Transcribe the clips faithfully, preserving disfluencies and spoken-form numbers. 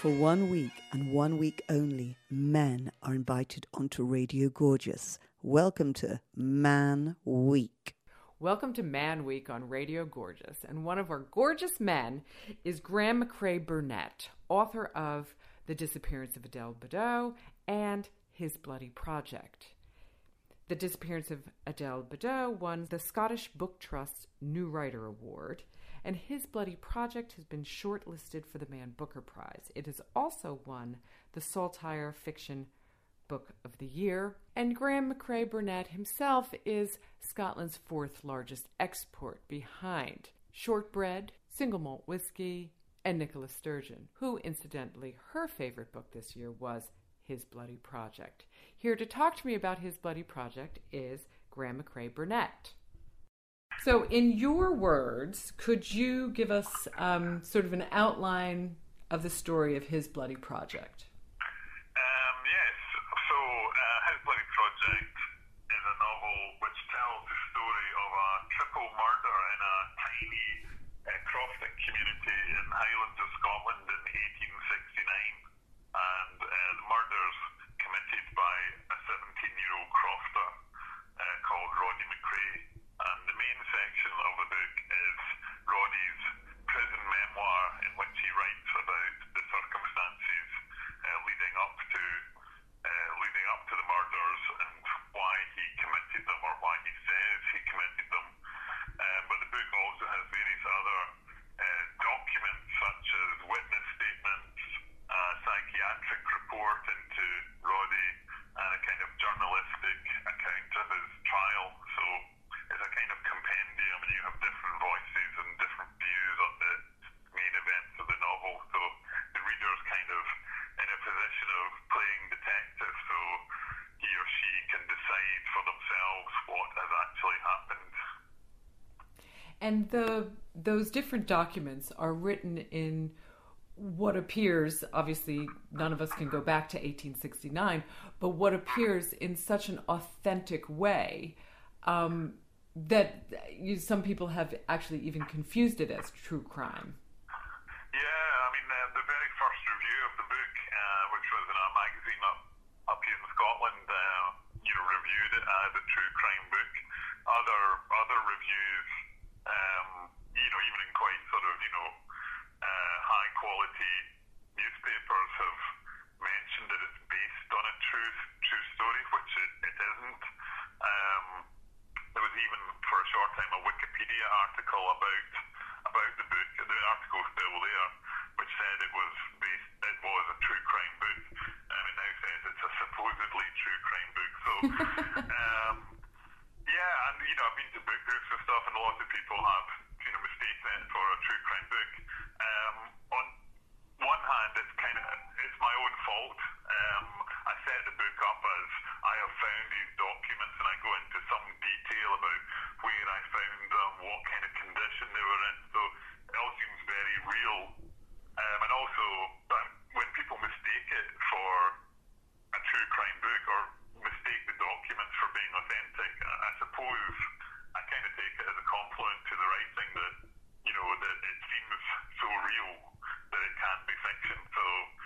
For one week and one week only, men are invited onto Radio Gorgeous. Welcome to Man Week. Welcome to Man Week on Radio Gorgeous. And one of our gorgeous men is Graham McCrae Burnett, author of The Disappearance of Adele Badeau and His Bloody Project. The Disappearance of Adele Badeau won the Scottish Book Trust's New Writer Award, and His Bloody Project has been shortlisted for the Man Booker Prize. It has also won the Saltire Fiction Book of the Year, and Graham McCrae Burnett himself is Scotland's fourth largest export, behind shortbread, single malt whiskey, and Nicola Sturgeon, who, incidentally, her favorite book this year was His Bloody Project. Here to talk to me about His Bloody Project is Graham McCrae Burnett. So, in your words, could you give us um, sort of an outline of the story of His Bloody Project? Um, yes. So, uh, His Bloody Project is a novel which tells the story of a triple murder in a tiny uh, crofting community in the Highlands of Scotland in eighteen sixty-nine. And uh, the murders committed by a seventeen-year-old crofter uh, called Roddy McCrae. And the main section of the book is Roddy's prison memoir, in which he writes about the circumstances uh, leading up to uh, leading up to the murders and why he committed them, or why he says he committed them. Uh, but the book also has various other uh, documents, such as witness statements, a psychiatric report into Roddy, and a kind of journalistic account of his trial. So it's a kind of compendium, and you have different voices and different views on the main events of the novel. So the reader's kind of in a position of playing detective, so he or she can decide for themselves what has actually happened. And the those different documents are written in what appears, obviously none of us can go back to eighteen sixty-nine, but what appears in such an authentic way um, that you, some people have actually even confused it as true crime. Yeah, I mean, uh, the very first review of the book, uh, which was in a magazine up, up here in Scotland, uh, you know, reviewed it as a true crime book. Other other reviews, um, you know, even in quite sort of, you know, uh, high quality newspapers have mentioned that it's based on a true true story, which it, it isn't. Um, there was even for a short time a Wikipedia article about about the book. The article's still there, which said it was based. It was a true crime book. Um, it now says it's a supposedly true crime book. So, um, yeah, and you know, I've been to book groups and stuff, and a lot of people have, you know, mistaken it for a true crime book. Um, on one hand, it's kind of it's my own fault. Um, I set the book up as I have found these documents, and I go into some detail about where I found them, what kind of condition they were in. So it all seems very real. Um, and also, uh, when people mistake it for a true crime book or mistake the documents for being authentic, I, I suppose I kind of take it as a compliment to the writing that, you know, that it seems so real that it can't be fiction. So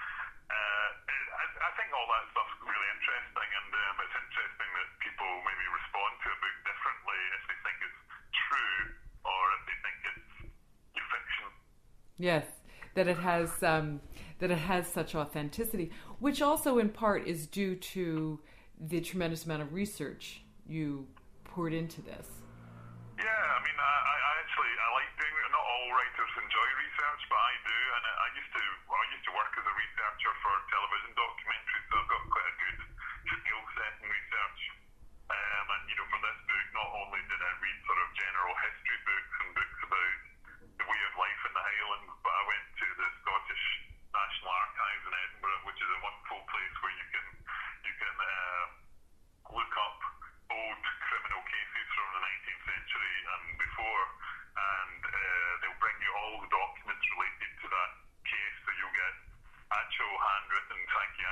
uh, I, I think all that stuff's really interesting, and um, it's interesting that people maybe respond to a book differently if they think it's true or if they think it's fiction. Yes, that it has um, that it has such authenticity, which also in part is due to the tremendous amount of research you poured into this. Yeah, I mean, I, I actually I like doing it. Not all writers enjoy research, but I do, and I, I used to well, I used to work as a researcher for television documentaries, so I've got quite a good skill set in research. Um, and you know, for this book, not only did I read sort of general history books and books about the way of life in the Highlands, but I went to the Scottish National Archives in Edinburgh, which is a wonderful place where you can you can uh, look up old criminal cases from the nineteenth century and before, and uh, they'll bring you all the documents related to that case, so you'll get actual handwritten psychiatric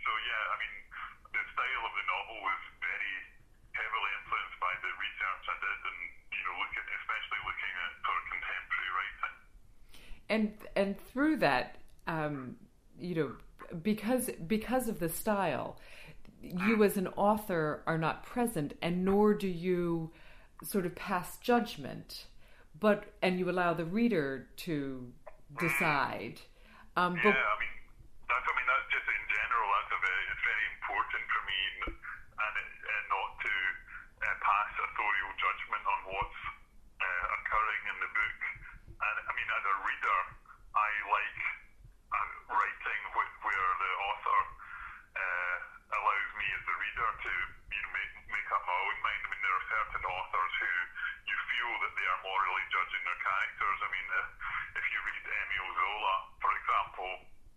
So yeah, I mean, the style of the novel was very heavily influenced by the research I did, and you know, look at, especially looking at sort of contemporary writing. And and through that, um, you know, because because of the style, you as an author are not present, and nor do you sort of pass judgment, but and you allow the reader to decide. Um, yeah, but, I mean, that's I mean that's just in general. That's a very it's very important for me, and it, uh, not to uh, pass authorial judgment on what's uh, occurring in the book. And I mean, as a reader, I like uh, writing wh- where the author uh, allows me as the reader to you know make, make up my own mind. I mean, there are certain authors who you feel that they are morally judging their characters. I mean, uh, if you read Emile Zola, for example,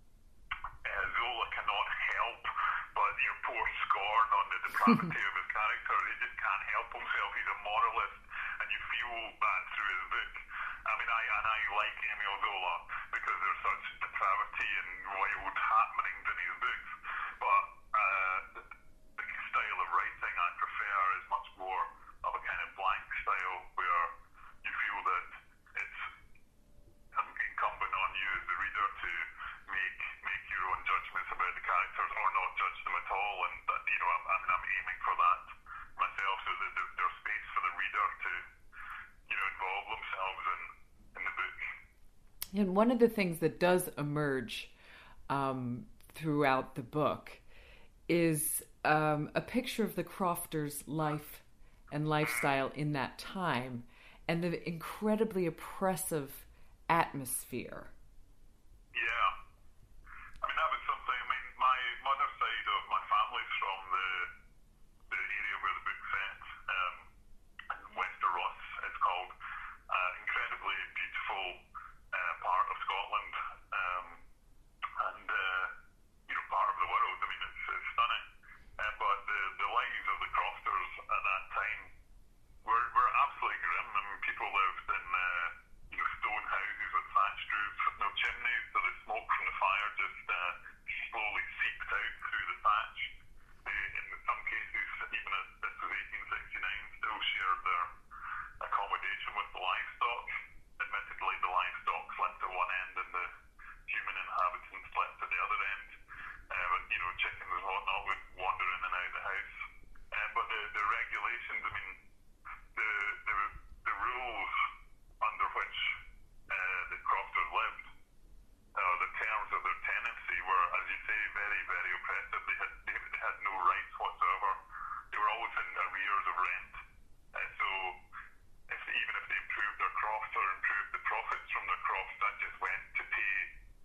uh, Zola cannot help but you know pour scorn on the depravity of his character. He just can't help himself. He's a moralist, and you feel that through his book. I mean, I and I like Emile Zola because there's such depravity and wild happenings in his books. But uh, the, the style of writing I prefer is much more of a kind of blank style where you feel that it's incumbent on you as the reader to make make your own judgments about the characters or not judge them at all. And that, you know, I'm, I mean, I'm aiming for that myself, so that there, there's space for the reader to you know involve themselves in in the book. and one of the things that does emerge um, throughout the book is um, a picture of the Crofters' life and lifestyle in that time, and the incredibly oppressive atmosphere. Yeah. I mean, that was something, I mean, my mother's side of my family's from the the area where the book's set, um, Wester Ross, it's called. Uh, incredibly beautiful uh, part of Scotland, um, and, uh, you know, part of the world. I mean, it's, it's stunning. Uh, but the, the lives of the Crofters at that time were, were absolutely grim. I mean, people lived in, uh, you know, stone houses with thatched roofs with no chimneys, so the smoke from the fire just uh, slowly seeped out through the thatch. They, in some cases, even as this was eighteen sixty-nine, still shared their accommodation with the livestock. Admittedly, the livestock slept at one end and the human inhabitants slept at the other end. Uh, but, you know, chickens and whatnot would wander in and out of the house. Uh, but the, the regulations, I mean, the the, the rules under which uh, the Crofters lived, uh, the terms of their tenancy were, as you say, very, very oppressive. They had, they had no rights whatsoever. They were always in arrears of rent. Uh, so if they, even if they improved their crofts or improved the profits from their crofts, that just went to pay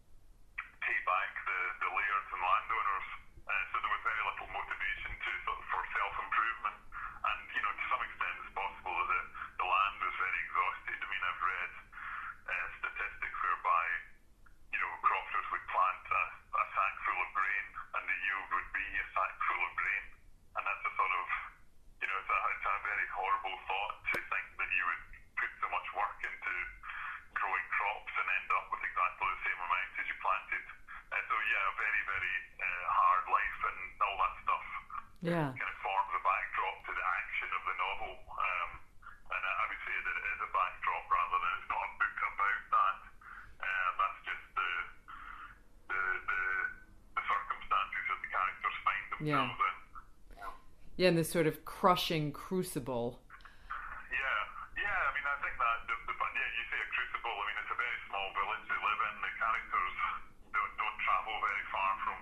pay back the, the lairds and landowners. Uh, so there was very little motivation to sort of, for self-improvement. And, you know, to some extent it's possible that the, the land was very exhausted. I mean, I've read uh, statistics whereby, you know, crofters would plant a, a sack full of grain and the yield would be a sack full of grain. And that's a sort of, you know, it's a, it's a very horrible thought to think that you would put so much work into growing crops and end up with exactly the same amount as you planted. Uh, so yeah, a very, very uh, hard life and all that stuff. Yeah. Kind of forms a backdrop to the action of the novel. Um, and I would say that it is a backdrop rather than it's not a book about that. Uh, that's just the, the the the circumstances that the characters find themselves Yeah. in. Yeah. Yeah, and this sort of crushing crucible. Yeah, yeah. I mean, I think that the, the yeah, you say a crucible. I mean, it's a very small village they live in. The characters don't, don't travel very far from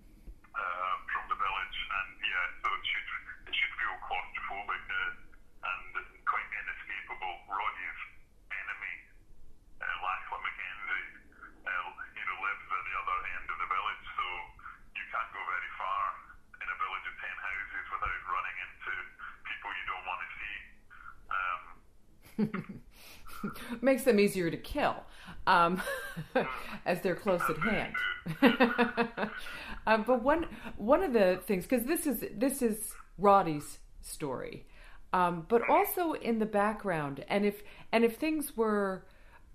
uh, from the village, and yeah, so it should it should feel claustrophobic uh, and quite inescapable. Roddy's enemy, uh, Lachlan Mackenzie, uh, you know, lives at the other end of the village, so you can't go very far in a village of ten houses without running into people you don't want to see. Um, Makes them easier to kill, um, as they're close at hand. um, but one one of the things, because this is this is Roddy's story, um, but also in the background, and if and if things were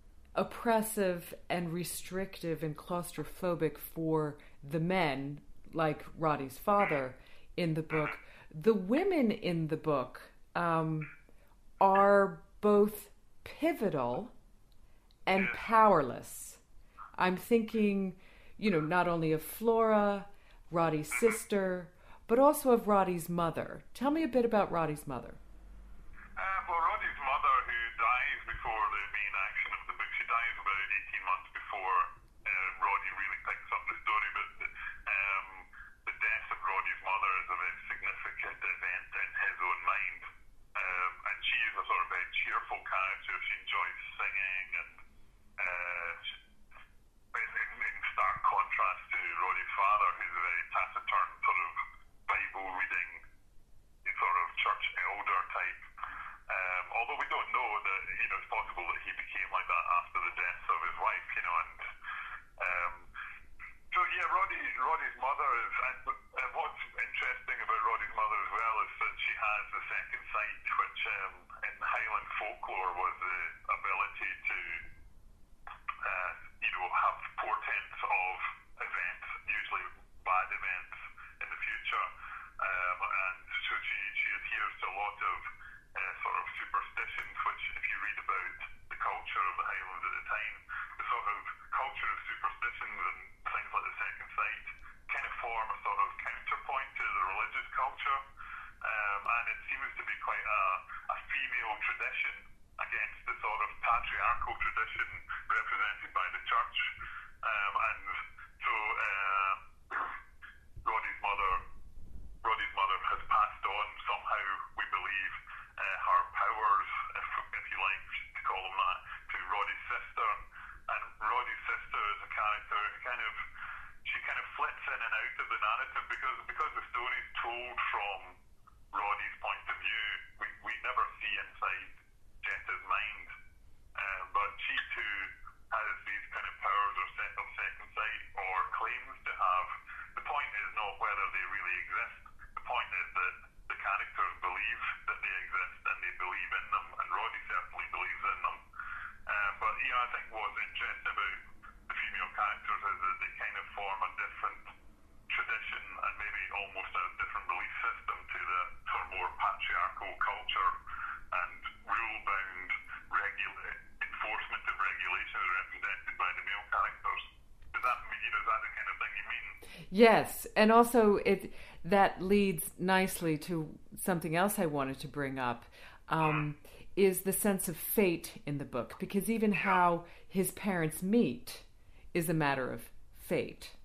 oppressive and restrictive and claustrophobic for the men, like Roddy's father in the book. The women in the book um, are both pivotal and powerless. I'm thinking, you know, not only of Flora, Roddy's sister, but also of Roddy's mother. Tell me a bit about Roddy's mother. Uh, well, Roddy's mother, who dies before the main action of the book, she dies about eighteen months before uh, Roddy really picks up the story, but um, the death of Roddy's mother is a very significant event in his own mind. Um, and she is a sort of very cheerful character. She enjoys singing, and uh, she, in, in, in stark contrast to Roddy's father, who's a very taciturn sort of Bible reading, sort of church elder type. Um, although we don't know that, you know, it's possible that he became like that after the death of his wife, you know, and um, so yeah, Roddy, Roddy's mother is, and, and what's interesting about Roddy's mother as well is that she has the second sight, which um, in Highland folklore was the ability to, uh, you know, have portents of events, usually bad events in the future, um, and so she, she adheres to a lot of uh, sort of superstitions, which if you read about the culture of the Highlands at the time, the sort of culture of superstitions and things like the second sight kind of form a sort of counterpoint to the religious culture, um, and it seems to be quite a, a female tradition against the sort of patriarchal tradition represented by the church, um, and so uh, Roddy's mother Roddy's mother has passed on somehow, we believe, uh, her powers, if, if you like to call them that, to Roddy's sister. And Roddy's sister is a character who kind of, she kind of flits in and out of the narrative because because the story is told from Roddy's point of view. We, we never see inside Jetta's mind, uh, but she too has these kind of powers or set of second sight or claims to have. The point is not whether they really exist. The point is that the characters believe that they exist and they believe in them, and Roddy certainly believes in them. Um, but yeah, I think what's interesting about the female characters is that they kind of form a different tradition and maybe almost a different belief system to the sort of more patriarchal culture and rule-bound regula- enforcement of regulations represented by the male characters. Does that mean, you know, is that the kind of thing you mean? Yes, and also it that leads nicely to something else I wanted to bring up, um, is the sense of fate in the book, because even how his parents meet is a matter of fate.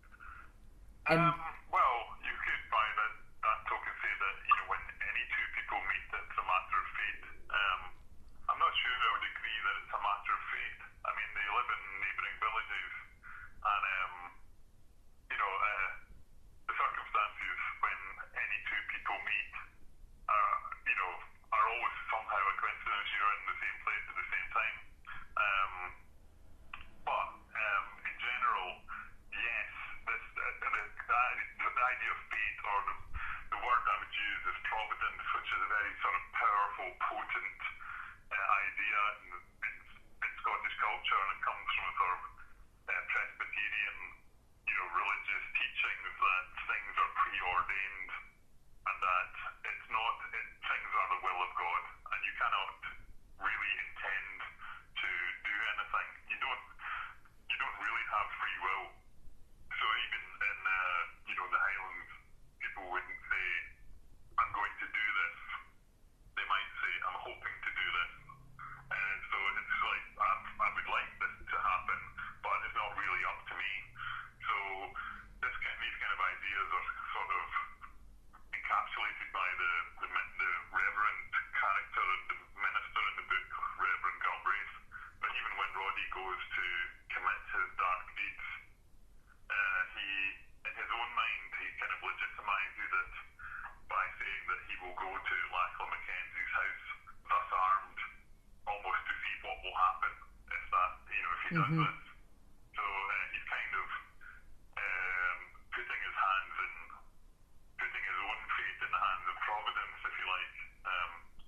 And um, well, you could by that, that token say that, you know, when any two people meet, it's a matter of fate. Um, I'm not sure I would agree that it's a matter of fate. I mean, they live in neighbouring villages, and um, you know, uh, the circumstances when any two people meet are, you know, are always somehow a coincidence. You're in the same place at the same time. Um, but um, in general, yes, this uh, the, the, the idea of fate, or the, the word I would use is providence, which is a very sort of powerful, potent uh, idea in, in, in Scottish culture, and it comes from a sort of uh, Presbyterian, you know, religious teachings that things are preordained and that it's not, it, things are the will of God, and you cannot really intend to do anything. You don't, you don't really have free will. So even in, uh, you know, the Highlands, people wouldn't say, I'm going to do this. They might say, I'm hoping to do this. And so it's like, I, I would like this to happen, but it's not really up to me. So this kind, these kind of ideas are sort of encapsulated by the, the, the Reverend character, the minister in the book, Reverend Galbraith. But even when Roddy goes to commit his dark deeds, uh, he, in his own mind, he kind of legitimizes it by saying that he will go to Lachlan Mackenzie's house, thus armed, almost to see what will happen if that, you know, if he mm-hmm. does this. So uh, he's kind of um, putting his hands in, putting his own fate in the hands of Providence, if you like. Um,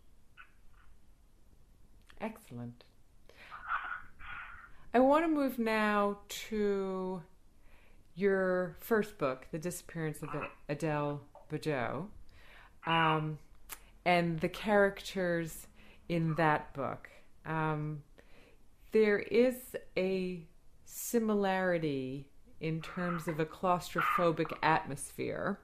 Excellent. I want to move now to your first book, The Disappearance of Adele Badeau, um, and the characters in that book. Um, there is a similarity in terms of a claustrophobic atmosphere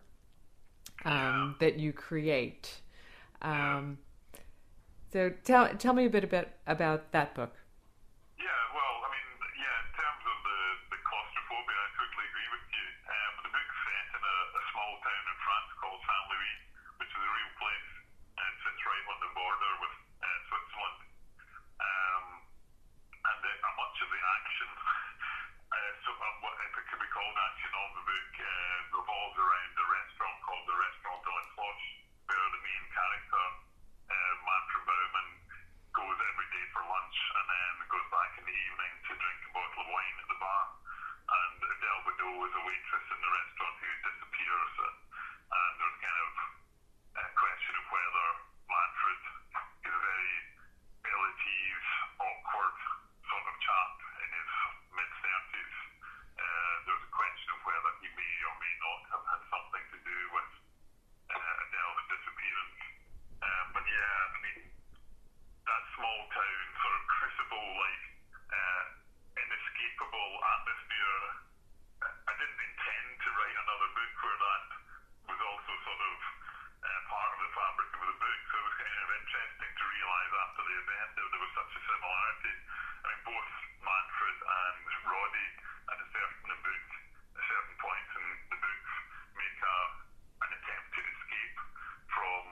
um, that you create. Um, so tell tell me a bit about, about that book. Yeah, well, I mean, yeah, in terms of the, the claustrophobia, I totally agree with you. Um, the book's set in a, a small town in France called Saint Louis, which is a real place, and it sits right on the border with uh, Switzerland. Um, and the, uh, much of the action, uh, so uh, what if it could be called action of the book, uh, revolves around a restaurant called the Restaurant de la Cloche, where the main character, uh, Manfred Baumann, goes every day for lunch and then goes back in the evening to drink a bottle of wine at the bar. And Adele Badeau is a waitress in the restaurant who disappears, uh, and there's kind of a question of whether Manfred is a very ill-at-ease, awkward sort of chap in his mid-thirties. Uh, there's a question of whether he may or may not have had something to do with uh, Adele's disappearance. Um, but yeah, I mean, that small town sort of crucible-like, uh, inescapable atmosphere. I didn't intend to write another book where that was also sort of uh, part of the fabric of the book, so it was kind of interesting to realise after the event that there was such a similarity. I mean, both Manfred and Roddy, at a certain book, at certain points in the books, make a, an attempt to escape from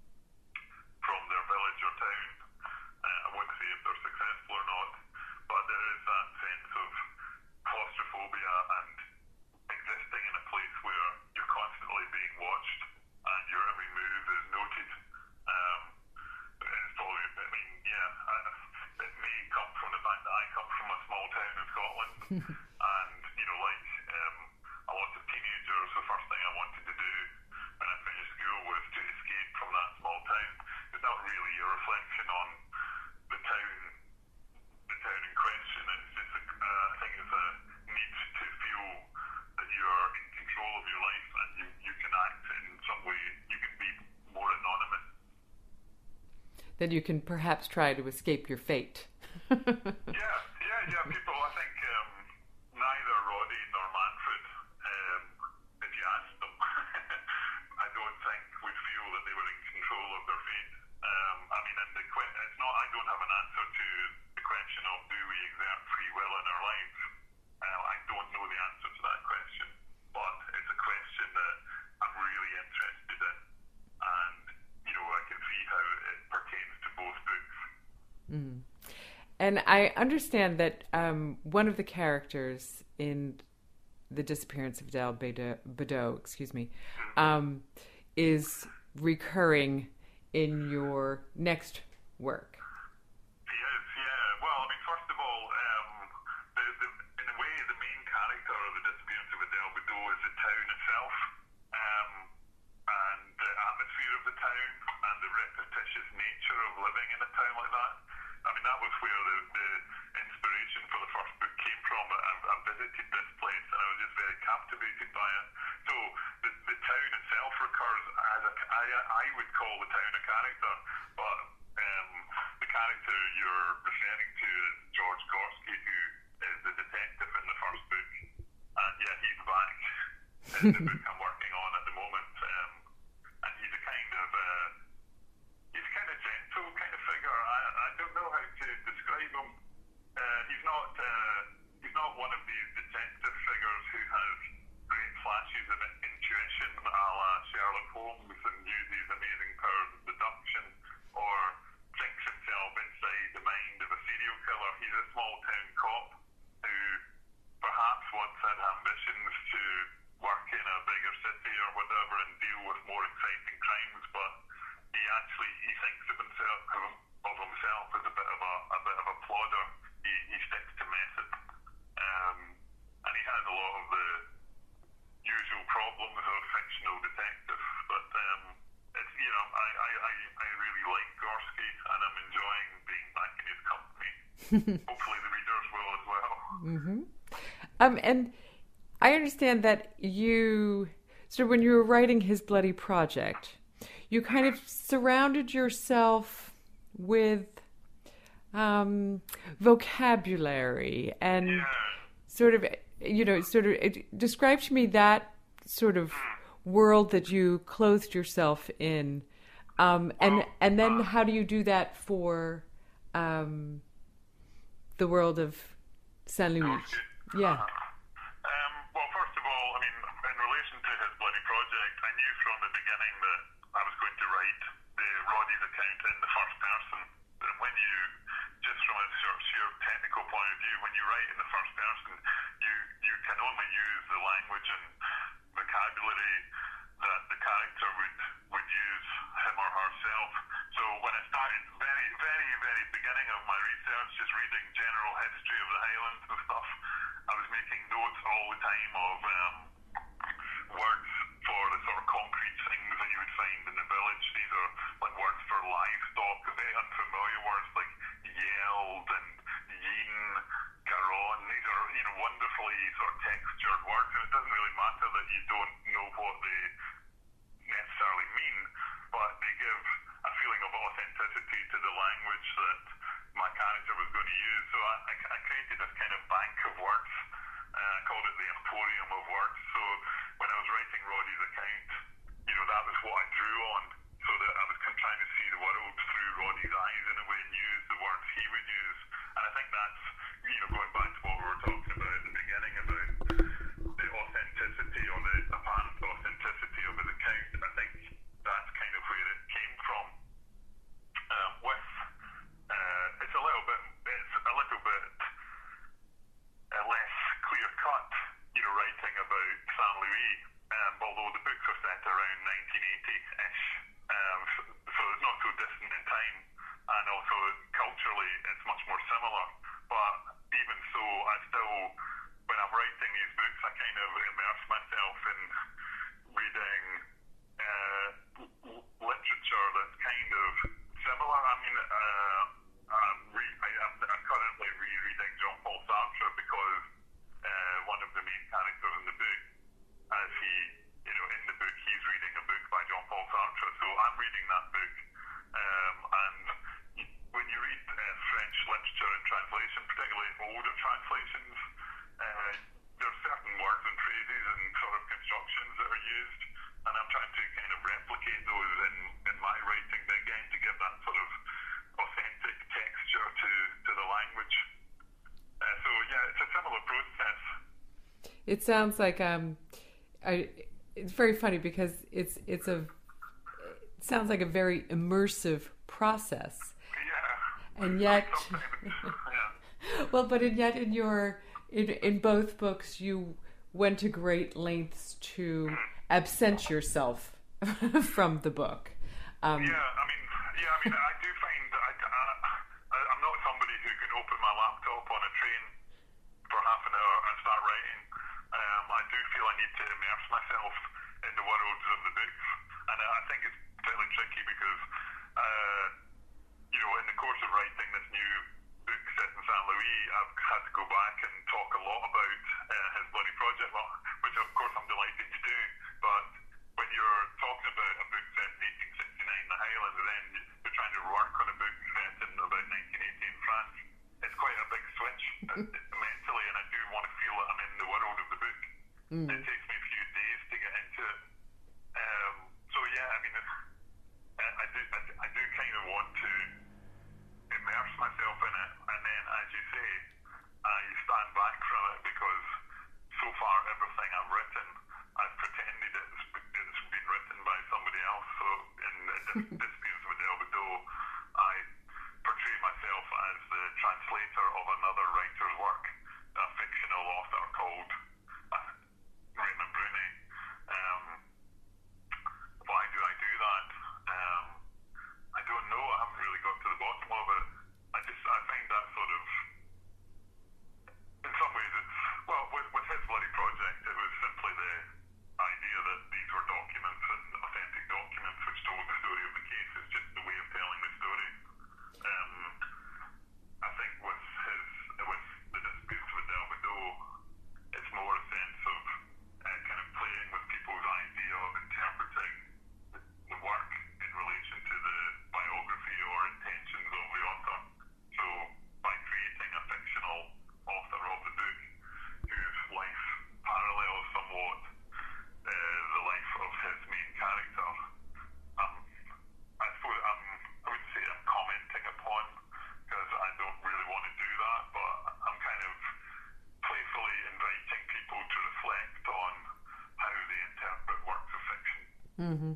from their village or town. Uh, I won't say if they're successful or not, but there is that sense of claustrophobia and existing in a place where you're constantly being watched and your every move is noted. Um, it's probably, I mean, yeah, I, it may come from the fact that I come from a small town in Scotland, and, you know, like um, a lot of teenagers, the first thing I wanted to do when I finished school was to escape from that small town. It's not really a reflection on the town, the town in question. It's just, a, uh, I think it's a need to feel that you are in control of your life and you, you can act in some way, you can be more anonymous. That you can perhaps try to escape your fate. yeah, yeah, yeah. People, I think um, neither Roddy nor Manfred, um, if you asked them, I don't think would feel that they were in control of their fate. Um, I mean, and the que- it's not. I don't have an answer to the question of do we exert free will in our lives. Uh, I don't know the answer to that question, but it's a question that I'm really interested in, and you know, I can see how it pertains to both books. Mm. And I understand that um, one of the characters in The Disappearance of Adele Badeau, excuse me, um, is recurring in your next work. He is, yeah. Well, I mean, first of all, um, the, the, in a way, the main character of The Disappearance of Adele Badeau is the town itself, um, and the atmosphere of the town, and the repetitious nature of living in a town like that. I mean, that was where the, the inspiration for the first book came from. I, I visited this place and I was just very captivated by it. So the, the town itself recurs as a, I, I would call the town a character, but um, the character you're referring to is George Gorski, who is the detective in the first book. And yeah, he's back in the book I'm working on at the moment. Um, and he's a kind of... Uh, He's kind of gentle kind of figure. I, I don't know how to describe him. Uh, he's not uh, he's not one of these detective figures who has great flashes of intuition a la Sherlock Holmes and uses amazing powers of deduction or thinks himself inside the mind of a serial killer. He's a small town cop who perhaps once had ambitions to work in a bigger city or whatever and deal with more exciting crimes, but he actually he thinks of himself of himself as a bit of a, a bit of a plodder. He, he sticks to method, um, and he has a lot of the usual problems of a fictional detective. But um, it's you know I, I, I, I really like Gorski, and I'm enjoying being back in his company. Hopefully the readers will as well. Mm-hmm. Um, and I understand that you, so when you were writing His Bloody Project, you kind of surrounded yourself with um, vocabulary and Yeah. sort of, you know, sort of, it, describe to me that sort of world that you clothed yourself in. Um, and, and then how do you do that for um, the world of Saint Louis? Yeah. Um, well, first of all, I mean, in relation to His Bloody Project, I knew from the beginning that I was going to write the Roddy's account in the first person. And when you, just from a sort of sheer technical point of view, when you write in the first person, you, you can only use the language and vocabulary that the character would, would use, him or herself. So when I started very, very, very beginning of my research, just reading general history of the Highlands and stuff, I was making notes all the time of um, words for the sort of concrete things that you would find in the village. These are like words for livestock, very unfamiliar words like yeld and yin, garon. These are, you know, wonderfully sort of textured words, and it doesn't really matter that you don't know what they necessarily mean, but they give a feeling of authenticity to the language that my character was going to use. So I, I, I created this kind of bank of words. Uh, I called it the Emporium of Words. So when I was writing Roddy's account, you know, that was what I drew on, so that I was kind of trying to see the world through Roddy's eyes in a way and use the words he would use. And I think that's, you know, going back to what we were talking about at the beginning about the authenticity or the apparent authenticity of his account. I think that's kind of where it came from. Um, with uh, it's a little bit, it's a little bit uh, less clear cut, you know, writing about Saint Louis. Um, although the books are set around nineteen eighty-ish, um, so, so it's not so distant in time, and also culturally it's much more similar. But even so, I still, when I'm writing these books, I kind of immerse myself in reading uh, l- literature that's kind of similar. I mean, uh, I'm, re- I, I'm, I'm currently rereading Jean-Paul Sartre because uh, one of the main characters in the book, as he, you know, in the book, he's reading a book by Jean-Paul Sartre, so I'm reading that book. Um, and when you read uh, French literature in translation, particularly older translations, uh, there are certain words and phrases and sort of constructions that are used, and I'm trying to kind of replicate those in, in my writing, but again, to give that sort of authentic texture to, to the language. Uh, so, yeah, it's a similar process. It sounds like um, I, it's very funny because it's it's a it sounds like a very immersive process, Yeah. and yet, yeah. well, but and yet in your in in both books you went to great lengths to absent yourself from the book. Um, Yeah, I mean, yeah, I mean, I do find that I, I, I'm not somebody who can open my laptop on a train for half an hour and start writing. Um, I do feel I need to immerse myself in the worlds of the books, and I, I think it's particularly tricky because, uh, you know, in the course of writing this new book set in Saint Louis, I've had to go back and talk a lot about uh, His Bloody Project, well, which of course I'm delighted to do, but when you're talking about a book set in eighteen sixty-nine in the Highlands, and then you're trying to work on a book set in about nineteen eighty in France, it's quite a big switch mentally, and I do want to feel that I'm in the world of the book. Mm. It takes me a few days to get into it. Um, so yeah, I mean, I, I do, I, I do kind of want to immerse myself in it, and then, as you say, I stand back from it because so far everything I've written, I've pretended it's, it's been written by somebody else. So in the Disappearance of Adele Badeau, I portray myself as the translator of another writer's work, a fictional author called uh, Raymond Bruni. Um, why do I do that? Um, I don't know. I haven't really got to the bottom of it. I just I find that sort of, in some ways, it's well with, with His Bloody Project, it was simply the idea that these were documents and authentic documents which told the story of the case Mm-hmm.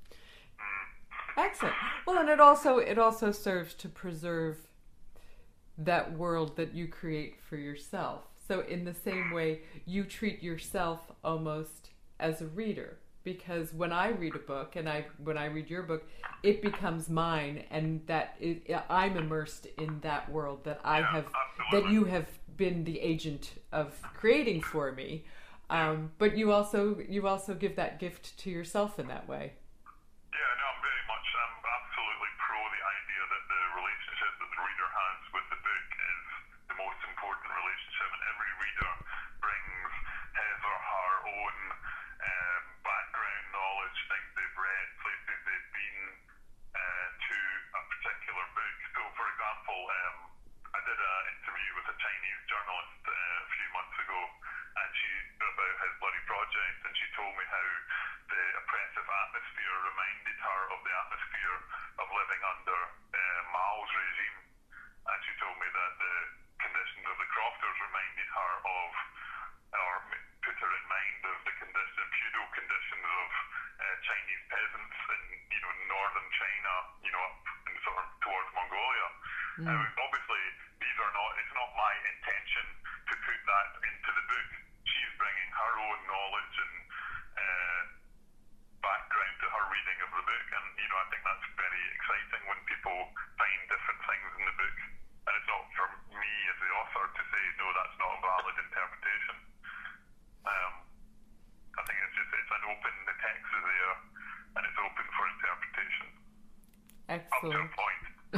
Excellent. Well, and it also it also serves to preserve that world that you create for yourself. So in the same way, you treat yourself almost as a reader, because when I read a book and I when I read your book, it becomes mine, and that it, I'm immersed in that world that I Yeah, have absolutely. that you have been the agent of creating for me. Um, but you also you also give that gift to yourself in that way. Yeah, no, I'm very much, I'm absolutely pro the idea that the relationship that the reader has with the book is the most important relationship, and every reader brings his or her own um, background knowledge, things they've read, places they've been uh, to a particular book. So, for example, um, I did an interview with a Chinese journalist uh, a few months ago, and she about his bloody project, and she told me how the oppressive atmosphere reminded her of the atmosphere of living under uh, Mao's regime, and she told me that the conditions of the crofters reminded her of, or put her in mind of the condition, feudal conditions of uh, Chinese peasants in, you know, northern China, you know, up in sort of towards Mongolia. Mm. Uh, obviously, these are not. It's not my intention to put that into the book. She's bringing her own knowledge and uh, background to her reading of the book, and you know, I think that's very exciting when people find different things in the book, and it's not for me as the author to say no, that's not a valid interpretation. Um, I think it's just it's an open. The text is there, and it's open for interpretation. Excellent. Up to a point. you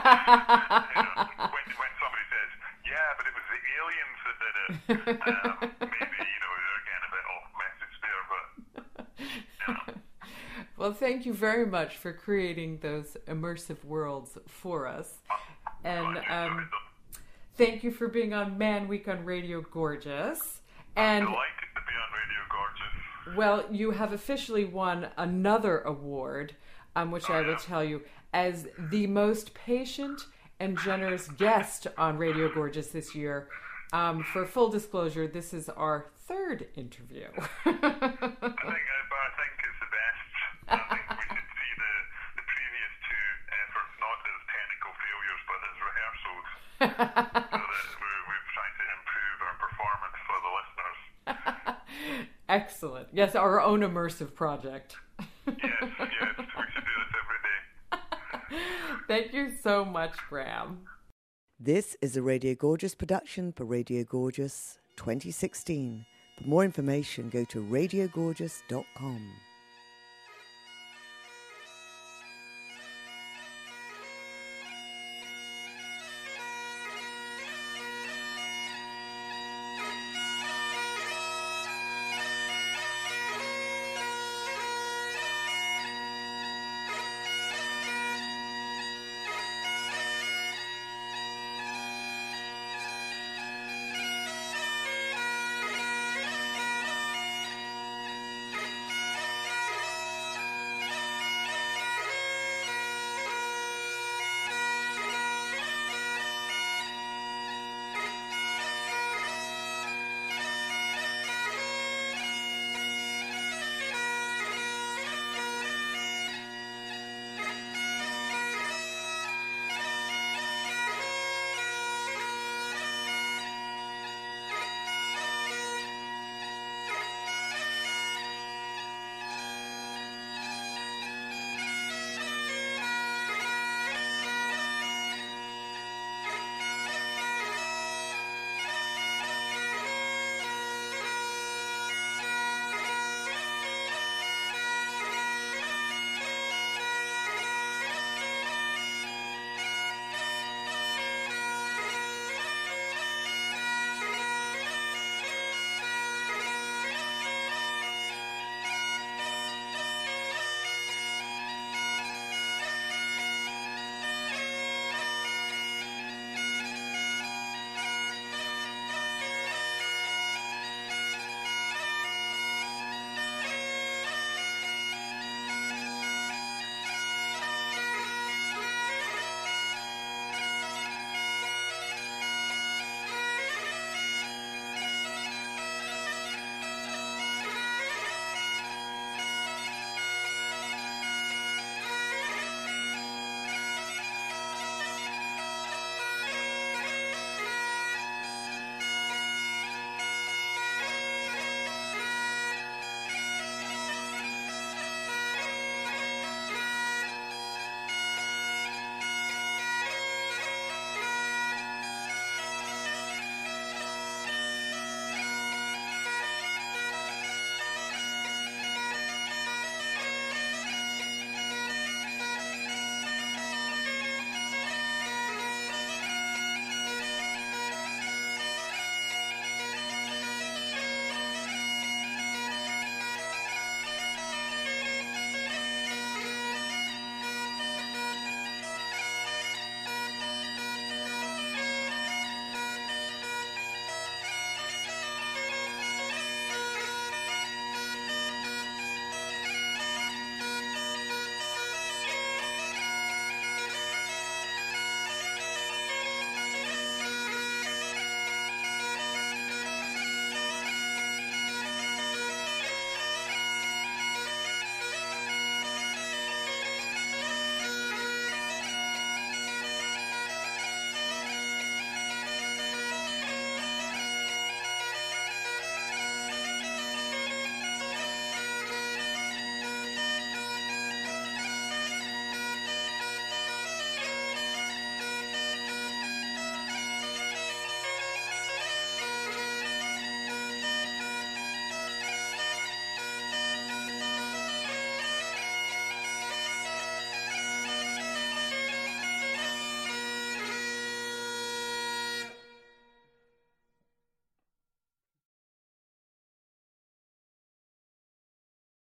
know, when, when somebody says, yeah, but it was the aliens that did it, um, maybe, you know, they're getting a bit off message there, but, you know. Well, thank you very much for creating those immersive worlds for us. And um, thank you for being on Man Week on Radio Gorgeous. And I'm delighted to be on Radio Gorgeous. Well, you have officially won another award, um, which oh, I will yeah. tell you, as the most patient and generous guest on Radio Gorgeous this year. Um, for full disclosure, this is our third interview. I think, but I think it's the best. I think we should see the, the previous two efforts not as technical failures, but as rehearsals, so that we're, we're trying to improve our performance for the listeners. Excellent. Yes, our own immersive project. Yes, yes, we should do this every day. Thank you so much, Graham. This is a Radio Gorgeous production for Radio Gorgeous twenty sixteen. For more information, go to radio gorgeous dot com.